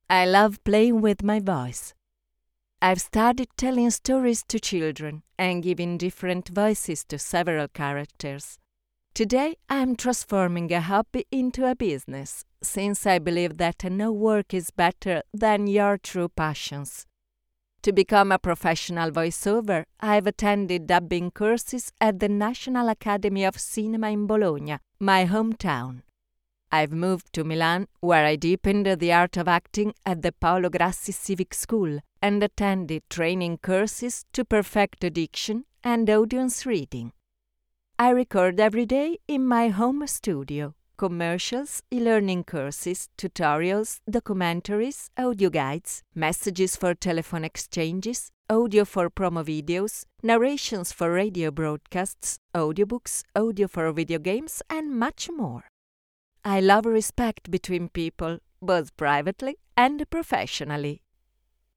I love playing with my voice. I've started telling stories to children and giving different voices to several characters. Today, I'm transforming a hobby into a business, since I believe that no work is better than your true passions. To become a professional voiceover, I've attended dubbing courses at the National Academy of Cinema in Bologna, my hometown. I've moved to Milan, where I deepened the art of acting at the Paolo Grassi Civic School and attended training courses to perfect diction and audience reading. I record every day in my home studio. Commercials, e-learning courses, tutorials, documentaries, audio guides, messages for telephone exchanges, audio for promo videos, narrations for radio broadcasts, audiobooks, audio for video games, and much more. I love respect between people, both privately and professionally.